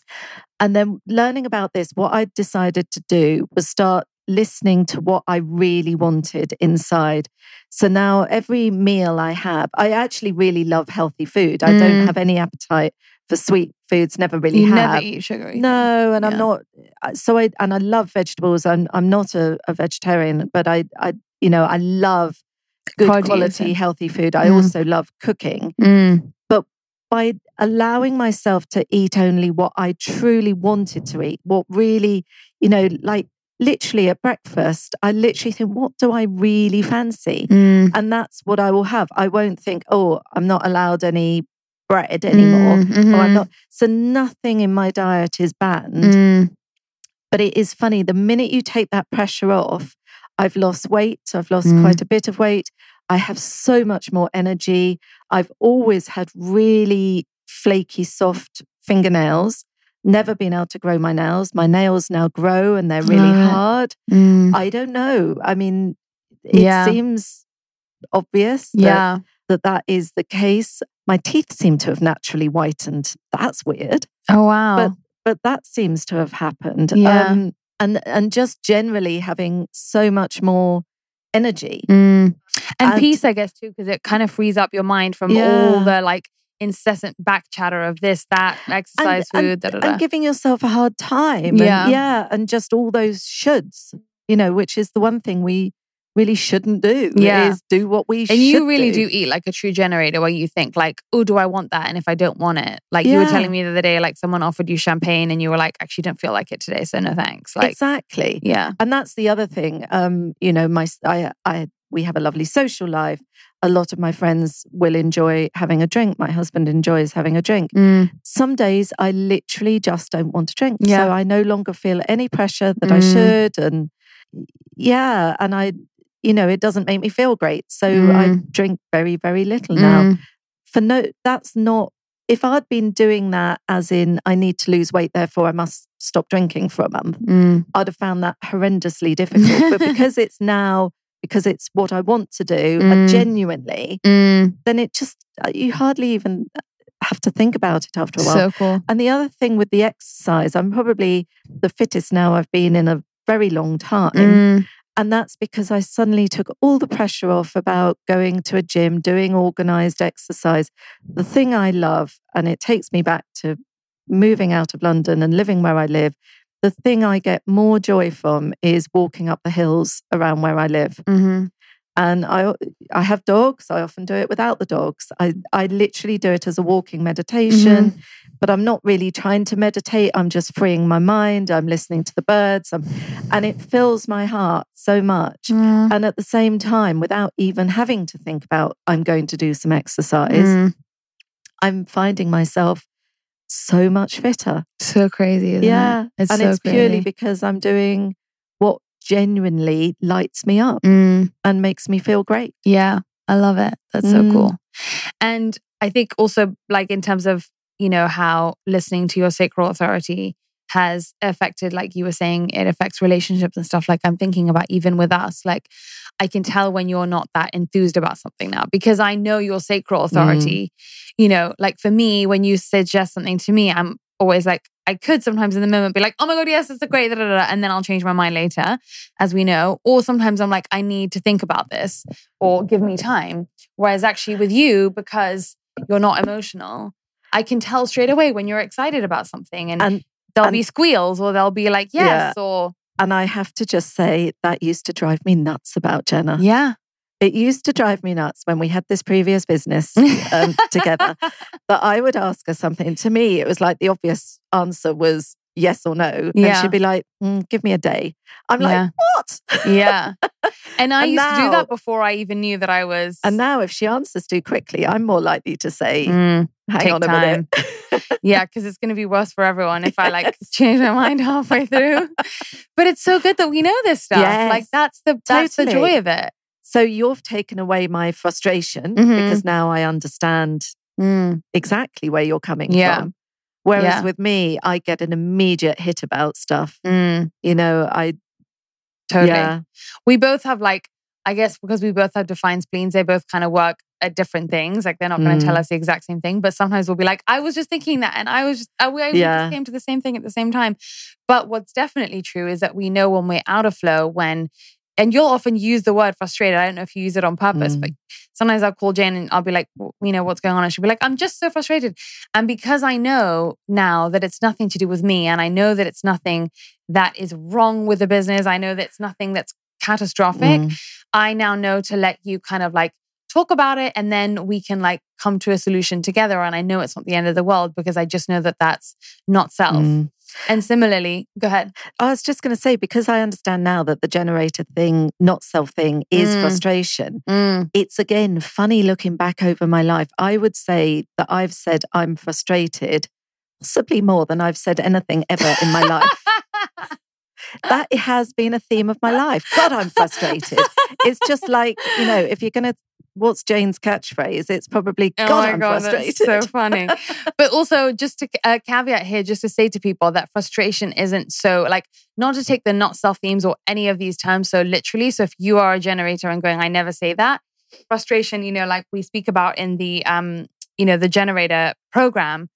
And then learning about this, what I decided to do was start listening to what I really wanted inside. So now every meal I have, I actually really love healthy food. I mm. don't have any appetite for sweet foods, never really you have. never eat sugary. No, and yeah. I'm not, so I, and I love vegetables. I'm I'm not a, a vegetarian, but I, I, you know, I love good Quality quality, eating. healthy food. I mm. also love cooking. Mm. But by allowing myself to eat only what I truly wanted to eat, what really, you know, like literally at breakfast, I literally think, what do I really fancy? Mm. And that's what I will have. I won't think, oh, I'm not allowed any bread anymore. Mm, mm-hmm. Or I'm not. So nothing in my diet is banned. Mm. But it is funny, the minute you take that pressure off, I've lost weight. I've lost mm. quite a bit of weight. I have so much more energy. I've always had really flaky, soft fingernails. Never been able to grow my nails. My nails now grow and they're really uh, hard. Mm. I don't know. I mean, it yeah. seems obvious that, yeah. that that is the case. My teeth seem to have naturally whitened. That's weird. Oh, wow. But but that seems to have happened. Yeah. Um, and, and just generally having so much more energy. Mm. And, and peace, I guess, too, because it kind of frees up your mind from yeah. all the like incessant back chatter of this, that, exercise, and, food, and, da, da, da. and giving yourself a hard time. Yeah. And, yeah. And just all those shoulds, you know, which is the one thing we really shouldn't do. Yeah. Is do what we should And you really do. do eat like a true generator where you think like, oh, do I want that? And if I don't want it, like yeah. you were telling me the other day, like someone offered you champagne and you were like, actually don't feel like it today. So no thanks. Like Exactly. Yeah. And that's the other thing. Um, you know, my, I, I, we have a lovely social life. A lot of my friends will enjoy having a drink. My husband enjoys having a drink. Mm. Some days I literally just don't want to drink. Yeah. So I no longer feel any pressure that mm. I should. And yeah, and I, you know, it doesn't make me feel great. So mm. I drink very, very little mm. now. For no, that's not, if I'd been doing that as in, I need to lose weight, therefore I must stop drinking for a month, mm. I'd have found that horrendously difficult. But because it's now, because it's what I want to do, mm. I genuinely, mm. then it just, you hardly even have to think about it after a while. So cool. And the other thing with the exercise, I'm probably the fittest now I've been in a very long time. Mm. And that's because I suddenly took all the pressure off about going to a gym, doing organized exercise. The thing I love, and it takes me back to moving out of London and living where I live, the thing I get more joy from is walking up the hills around where I live. Mm-hmm. And I I have dogs. I often do it without the dogs. I, I literally do it as a walking meditation, mm-hmm. but I'm not really trying to meditate. I'm just freeing my mind. I'm listening to the birds. I'm, and it fills my heart so much. Mm. And at the same time, without even having to think about, I'm going to do some exercise, mm. I'm finding myself so much fitter. So crazy, isn't yeah. it? It's and so it's crazy. Purely because I'm doing what genuinely lights me up mm. and makes me feel great. Yeah, I love it. That's mm. so cool. And I think also like in terms of, you know, how listening to your sacral authority has affected, like you were saying, it affects relationships and stuff. Like I'm thinking about even with us, like I can tell when you're not that enthused about something now because I know your sacral authority. Mm. You know, like for me, when you suggest something to me, I'm always like, I could sometimes in the moment be like, oh my God, yes, it's a great, da, da, da, and then I'll change my mind later, as we know. Or sometimes I'm like, I need to think about this or give me time. Whereas actually with you, because you're not emotional, I can tell straight away when you're excited about something and, and there'll and, be squeals or they'll be like, yes, yeah. or... And I have to just say that used to drive me nuts about Jenna. Yeah. It used to drive me nuts when we had this previous business um, together that I would ask her something. To me, it was like the obvious answer was yes or no. Yeah. And she'd be like, mm, give me a day. I'm yeah. like, what? Yeah. And I and used now, to do that before I even knew that I was... And now if she answers too quickly, I'm more likely to say, mm, hang on a time. minute. Yeah, because it's going to be worse for everyone if I like change my mind halfway through. But it's so good that we know this stuff. Yes, like that's the that's totally. the joy of it. So you've taken away my frustration Mhm. because now I understand Mm. exactly where you're coming Yeah. from. Whereas Yeah. with me, I get an immediate hit about stuff. Mm. You know, I, Totally. yeah, We both have like, I guess because we both have defined spleens, they both kind of work at different things. Like they're not going to tell Mm. us the exact same thing, but sometimes we'll be like, I was just thinking that, and I was just, uh, we we Yeah. just came to the same thing at the same time. But what's definitely true is that we know when we're out of flow, when, and you'll often use the word frustrated. I don't know if you use it on purpose, Mm. but sometimes I'll call Jane and I'll be like, "W- you know, what's going on? And she'll be like, I'm just so frustrated. And because I know now that it's nothing to do with me, and I know that it's nothing that is wrong with the business, I know that it's nothing that's catastrophic, Mm. I now know to let you kind of like talk about it, and then we can like come to a solution together. And I know it's not the end of the world because I just know that that's not self. Mm. And similarly, go ahead. I was just going to say, because I understand now that the generator thing, not self thing, is Mm. frustration. Mm. It's again funny looking back over my life. I would say that I've said I'm frustrated possibly more than I've said anything ever in my life. That has been a theme of my life. God, I'm frustrated. It's just like, you know, if you're going to, what's Jane's catchphrase? It's probably, Oh God, my I'm God, frustrated. that's so funny. But also just to uh, caveat here, just to say to people that frustration isn't so like, not to take the not self themes or any of these terms so literally. So if you are a generator and going, I never say that, frustration, you know, like we speak about in the, um, you know, the generator program,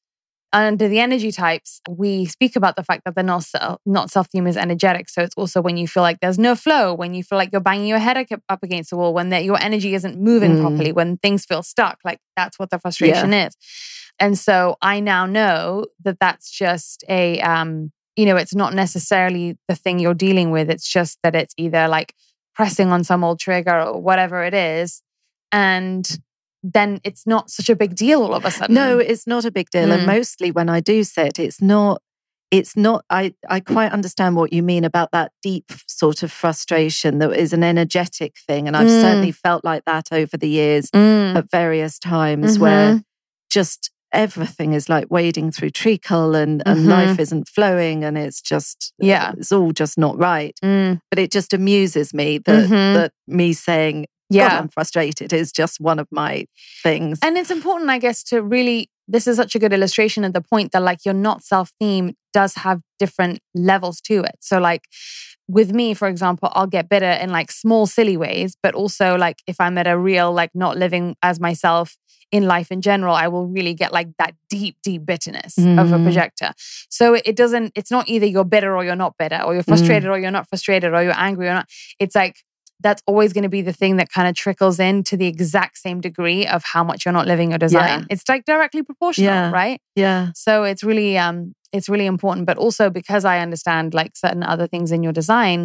under the energy types, we speak about the fact that the not self, not self theme is energetic. So it's also when you feel like there's no flow, when you feel like you're banging your head up against the wall, when that your energy isn't moving Mm. properly, when things feel stuck. Like that's what the frustration is. And so I now know that that's just a, um, you know, it's not necessarily the thing you're dealing with. It's just that it's either like pressing on some old trigger or whatever it is, and then it's not such a big deal all of a sudden. No, it's not a big deal. Mm. And mostly when I do say it, it's not, it's not, I, I quite understand what you mean about that deep sort of frustration that is an energetic thing. And I've Mm. certainly felt like that over the years Mm. at various times Mhm. where just everything is like wading through treacle and, and Mhm. life isn't flowing and it's just, Yeah. it's all just not right. Mm. But it just amuses me that, Mhm. that me saying, Yeah. God, I'm frustrated is just one of my things. And it's important, I guess, to really, this is such a good illustration of the point that like your not self-theme does have different levels to it. So like with me, for example, I'll get bitter in like small, silly ways, but also like if I'm at a real, like not living as myself in life in general, I will really get like that deep, deep bitterness mm. of a projector. So it doesn't, it's not either you're bitter or you're not bitter, or you're frustrated mm. or you're not frustrated, or you're angry or not. It's like, that's always going to be the thing that kind of trickles in to the exact same degree of how much you're not living your design. Yeah. It's like directly proportional, yeah. right? Yeah. So it's really, um, it's really important. But also because I understand like certain other things in your design,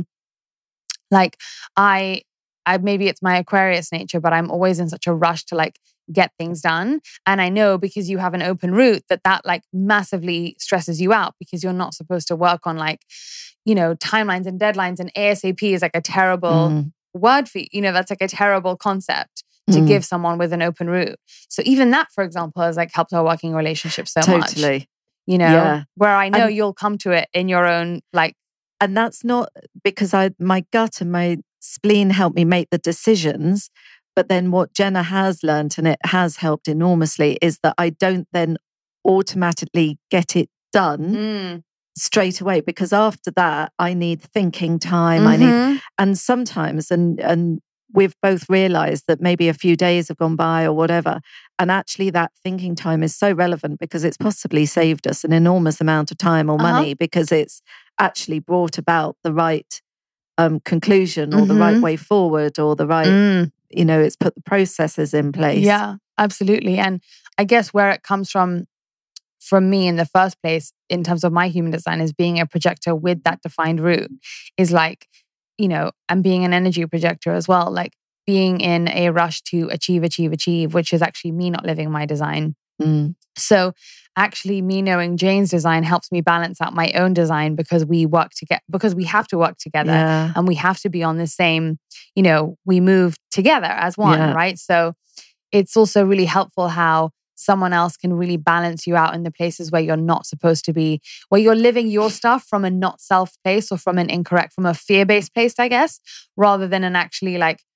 like I, I maybe it's my Aquarius nature, but I'm always in such a rush to like get things done. And I know because you have an open route that that like massively stresses you out because you're not supposed to work on like, you know, timelines and deadlines, and ASAP is like a terrible mm. word for you. You know, that's like a terrible concept to mm. give someone with an open route. So even that, for example, has like helped our working relationship so totally. much. Totally. You know, yeah. where I know and, you'll come to it in your own like. And that's not because I my gut and my spleen help me make the decisions. But then what Jenna has learned, and it has helped enormously, is that I don't then automatically get it done Mm. straight away, because after that I need thinking time. Mm-hmm. I need, and sometimes, and and we've both realized that maybe a few days have gone by or whatever, and actually that thinking time is so relevant because it's possibly saved us an enormous amount of time or money, uh-huh. because it's actually brought about the right um, conclusion or mm-hmm. the right way forward or the right, mm. you know, it's put the processes in place. Yeah, absolutely. And I guess where it comes from, from me in the first place, in terms of my human design, is being a projector with that defined route, is like, you know, and being an energy projector as well, like being in a rush to achieve, achieve, achieve, which is actually me not living my design. Mm. So actually me knowing Jane's design helps me balance out my own design because we work together, because we have to work together yeah. and we have to be on the same, you know, we move together as one, yeah. right? So it's also really helpful how someone else can really balance you out in the places where you're not supposed to be, where you're living your stuff from a not self place or from an incorrect, from a fear-based place, I guess, rather than an actually like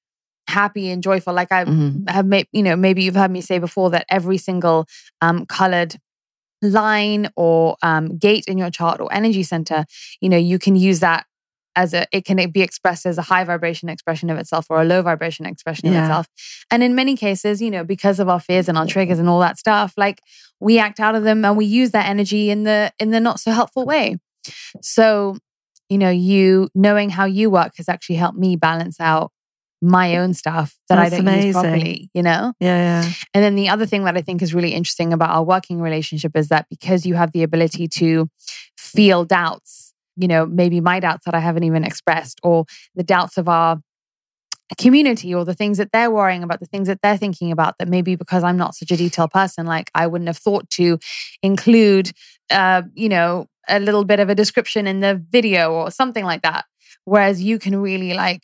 happy and joyful. Like I Mm-hmm. have made, you know, maybe you've heard me say before that every single um, colored line or um, gate in your chart or energy center, you know, you can use that as a, it can be expressed as a high vibration expression of itself or a low vibration expression of Yeah. itself. And in many cases, you know, because of our fears and our triggers and all that stuff, like we act out of them and we use that energy in the, in the not so helpful way. So, you know, you knowing how you work has actually helped me balance out my own stuff that That's I don't amazing. use properly, you know? Yeah, yeah. And then the other thing that I think is really interesting about our working relationship is that because you have the ability to feel doubts, you know, maybe my doubts that I haven't even expressed, or the doubts of our community, or the things that they're worrying about, the things that they're thinking about, that maybe because I'm not such a detailed person, like I wouldn't have thought to include, uh, you know, a little bit of a description in the video or something like that. Whereas you can really like,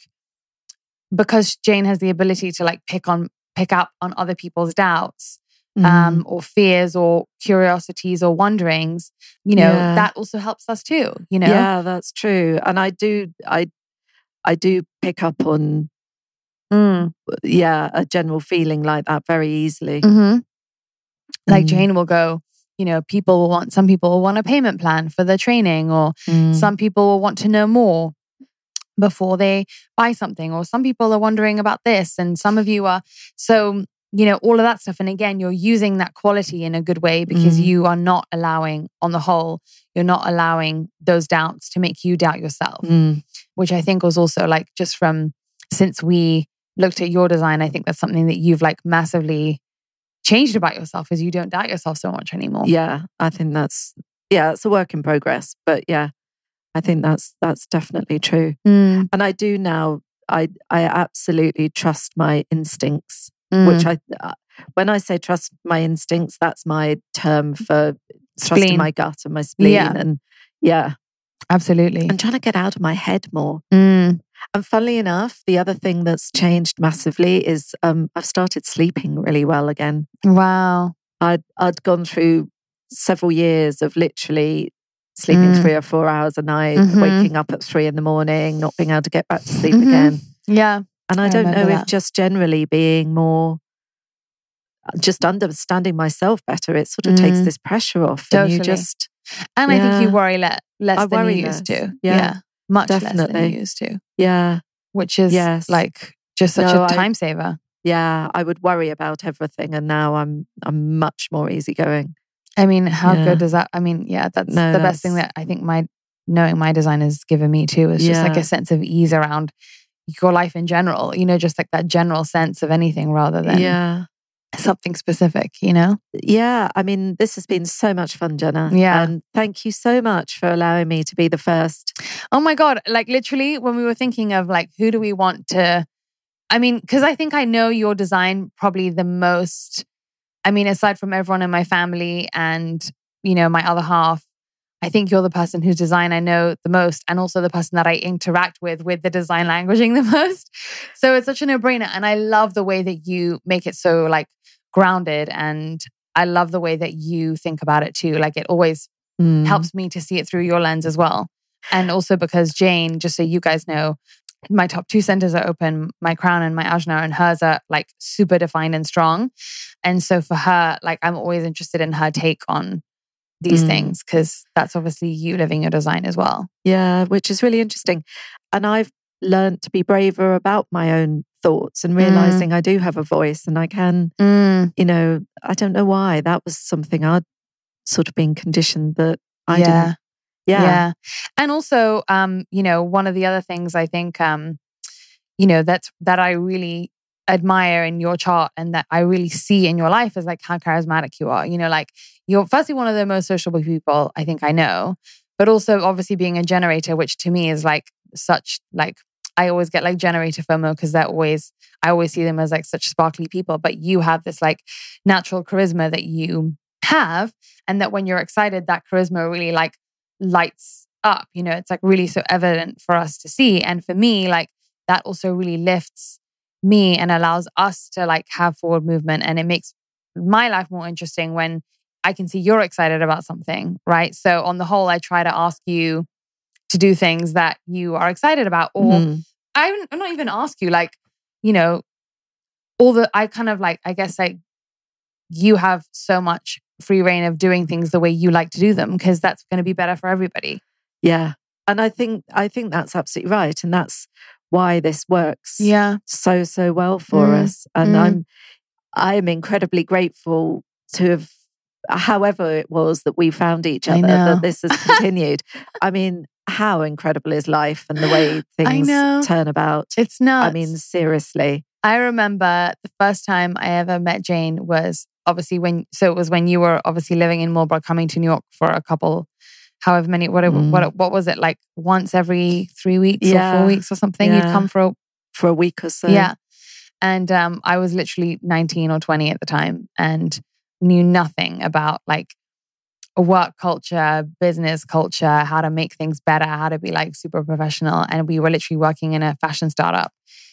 because Jane has the ability to like pick on, pick up on other people's doubts, Mm-hmm. um, or fears or curiosities or wonderings, you know, Yeah. that also helps us too, you know? Yeah, that's true. And I do, I, I do pick up on, Mm. yeah, a general feeling like that very easily. Mm-hmm. Like Mm. Jane will go, you know, people will want, some people will want a payment plan for the training, or Mm. some people will want to know more before they buy something, or some people are wondering about this, and some of you are, so, you know, all of that stuff. And again, you're using that quality in a good way because Mm. you are not allowing, on the whole, you're not allowing those doubts to make you doubt yourself, Mm. which I think was also like, just from, since we looked at your design, I think that's something that you've like massively changed about yourself, is you don't doubt yourself so much anymore. Yeah, I think that's, yeah, it's a work in progress. But yeah, I think that's that's definitely true. Mm. And I do now, I I absolutely trust my instincts, Mm. which I, uh, when I say trust my instincts, that's my term for trusting Spleen. my gut and my spleen. Yeah. And yeah, Absolutely. I'm trying to get out of my head more. Mm. And funnily enough, the other thing that's changed massively is um, I've started sleeping really well again. Wow. I'd, I'd gone through several years of literally sleeping Mm. three or four hours a night, Mhm. waking up at three in the morning, not being able to get back to sleep Mhm. again. Yeah. And I, I don't know remember if that. just generally being more, just understanding myself better, it sort of takes Mm. this pressure off. And you Totally. just, And I think Yeah. you worry le- less I than worry you used less. to. Yeah, Much less than definitely. you used to, yeah, which is Yes. like just such No, a I- time saver. yeah, I would worry about everything. And now I'm, I'm much more easygoing. I mean, how Yeah. good does that? I mean, yeah, that's No, the best thing that's- that I think my knowing my design has given me too, is just like Yeah. a sense of ease around your life in general, you know, just like that general sense of anything rather than Yeah. something specific, you know? Yeah, I mean, this has been so much fun, Jenna. Yeah. And thank you so much for allowing me to be the first. Oh my God. Like literally when we were thinking of like, who do we want to, I mean, because I think I know your design probably the most, I mean, aside from everyone in my family and, you know, my other half, I think you're the person whose design I know the most, and also the person that I interact with, with the design languaging the most. So it's such a no-brainer. And I love the way that you make it so like grounded. And I love the way that you think about it too. Like it always Mm. helps me to see it through your lens as well. And also because Jane, just so you guys know, my top two centers are open, my crown and my ajna, and hers are like super defined and strong. And so for her, like I'm always interested in her take on these Mm. things, because that's obviously you living your design as well. Yeah, which is really interesting. And I've learned to be braver about my own thoughts and realizing I do have a voice and I can, Mm, you know, I don't know why. That was something I'd sort of been conditioned that I yeah. didn't. Yeah. Yeah. And also, um, you know, one of the other things I think, um, you know, that's, that I really admire in your chart and that I really see in your life is like how charismatic you are. You know, like you're firstly one of the most sociable people I think I know, but also obviously being a generator, which to me is like such like, I always get like generator FOMO because they're always, I always see them as like such sparkly people, but you have this like natural charisma that you have. And that when you're excited, that charisma really like lights up, you know, it's like really so evident for us to see. And for me, like that also really lifts me and allows us to like have forward movement. And it makes my life more interesting when I can see you're excited about something, right? So on the whole, I try to ask you to do things that you are excited about, or Mhm. I, I'm not even ask you like, you know, all the, I kind of like, I guess like you have so much free reign of doing things the way you like to do them, because that's going to be better for everybody. Yeah. And I think, I think that's absolutely right. And that's why this works yeah. so, so well for Mm. us. And Mm. I'm, I'm incredibly grateful to have, however it was that we found each I other, know. that this has continued. I mean, how incredible is life and the way things turn about? It's nuts. I mean, seriously. I remember the first time I ever met Jane was obviously when, so it was when you were obviously living in Marlborough, coming to New York for a couple, however many, what, Mm. what, what was it, like once every three weeks Yeah. or four weeks or something? Yeah. You'd come for a, for a week or so. Yeah. And um, I was literally nineteen or twenty at the time and knew nothing about like work culture, business culture, how to make things better, how to be like super professional. And we were literally working in a fashion startup.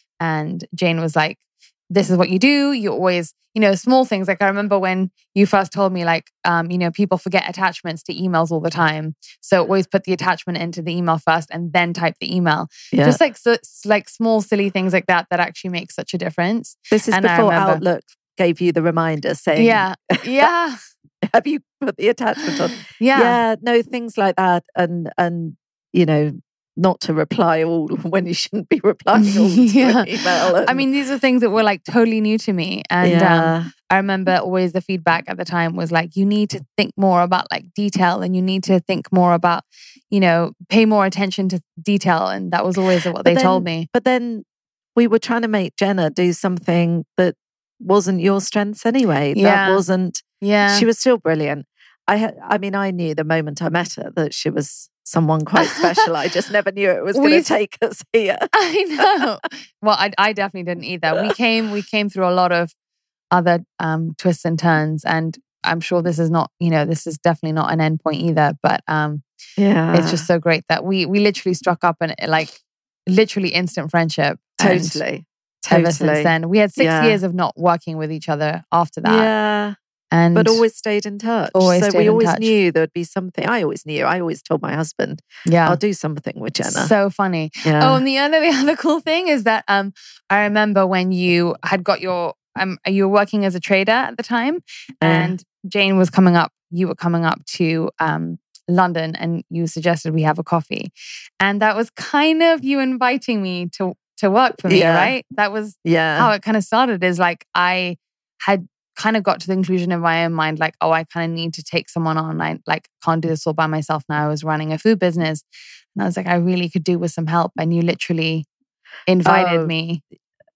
And Jane was like, this is what you do. You always, you know, small things. Like I remember when you first told me like, um, you know, people forget attachments to emails all the time. So always put the attachment into the email first and then type the email. Yeah. Just like, so, like small, silly things like that, that actually make such a difference. This is And I before remember- Outlook gave you the reminder saying, Yeah. Yeah. have you put the attachment on? Yeah. Yeah, no, things like that. And, and you know, not to reply all when you shouldn't be replying all to Yeah. an email. And, I mean, these are things that were like totally new to me. And yeah. um, I remember always the feedback at the time was like, you need to think more about like detail and you need to think more about, you know, pay more attention to detail. And that was always what But they then- told me. But then we were trying to make Jenna do something that wasn't your strengths anyway. Yeah. That wasn't, Yeah. she was still brilliant. I had, I mean, I knew the moment I met her that she was someone quite special. I just never knew it was going to We've- take us here. I know. Well, I, I definitely didn't either. We came, we came through a lot of other um, twists and turns, and I'm sure this is not, you know, this is definitely not an end point either. But um, Yeah. it's just so great that we we literally struck up an like literally instant friendship. And Totally. Ever Totally. since then, we had six Yeah. years of not working with each other after that, Yeah. and But always stayed in touch. Always so stayed we in always touch. knew there would be something. I always knew. I always told my husband, yeah, I'll do something with Jenna. so funny. yeah. Oh, and the other the other cool thing is that um, I remember when you had got your um, you were working as a trader at the time, Yeah. and Jane was coming up. You were coming up to um, London, and you suggested we have a coffee, and that was kind of you inviting me to to work for me, Yeah. right? That was yeah. how it kind of started. Is like I had kind of got to the conclusion in my own mind, like, oh, I kind of need to take someone on. I like can't do this all by myself now. I was running a food business, and I was like, I really could do with some help. And you literally invited Oh. me.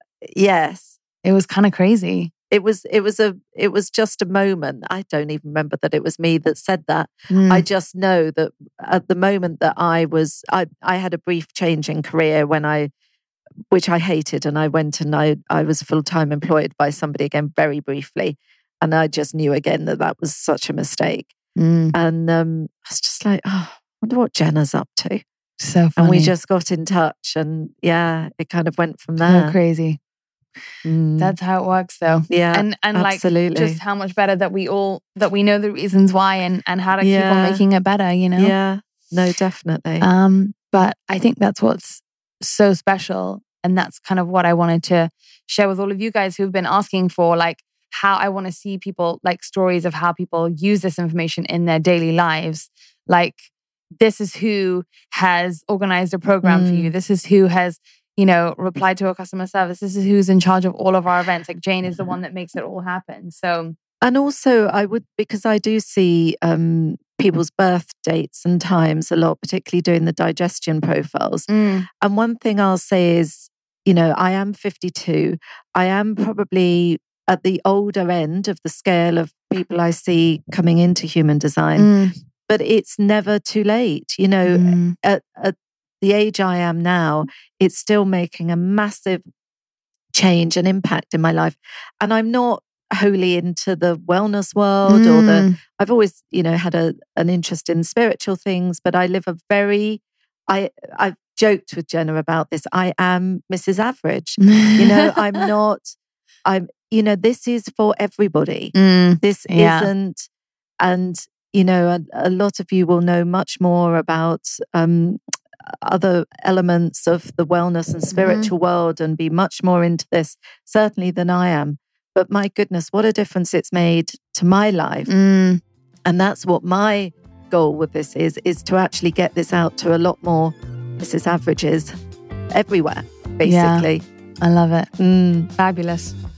Yes. It was kind of crazy. It was it was a it was just a moment. I don't even remember that it was me that said that. Mm. I just know that at the moment that I was I I had a brief change in career when I which I hated, and I went and I I was full-time employed by somebody again very briefly, and I just knew again that that was such a mistake. Mm. And um I was just like, oh, I wonder what Jenna's up to. So funny. And we just got in touch, and yeah, it kind of went from so there. crazy. Mm. That's how it works, though. yeah, And and like absolutely. just how much better that we all that we know the reasons why and and how to keep Yeah. on making it better. You know. Yeah, no, definitely. Um, but I think that's what's so special. And that's kind of what I wanted to share with all of you guys who've been asking for, like, how I want to see people, like, stories of how people use this information in their daily lives. Like, this is who has organized a program for Mm. you. This is who has, you know, replied to a customer service. This is who's in charge of all of our events. Like, Jane is the one that makes it all happen. So, And also, I would, because I do see um, people's birth dates and times a lot, particularly doing the digestion profiles. mm, And one thing I'll say is, you know, I am fifty-two. I am probably at the older end of the scale of people I see coming into human design, mm, but it's never too late. You know, mm, at, at the age I am now, it's still making a massive change and impact in my life. And I'm not wholly into the wellness world or the, mm. I've always, you know, had a, an interest in spiritual things, but I live a very, I, I've joked with Jenna about this. I am Missus Average. You know, I'm not, I'm, you know, this is for everybody. Mm, This yeah. isn't, and, you know, a, a lot of you will know much more about, um, other elements of the wellness and spiritual mm-hmm. world and be much more into this, certainly, than I am. But my goodness, what a difference it's made to my life. Mm. And that's what my goal with this is, is to actually get this out to a lot more Missus Averages everywhere, basically. Yeah, I love it. Mm. Fabulous.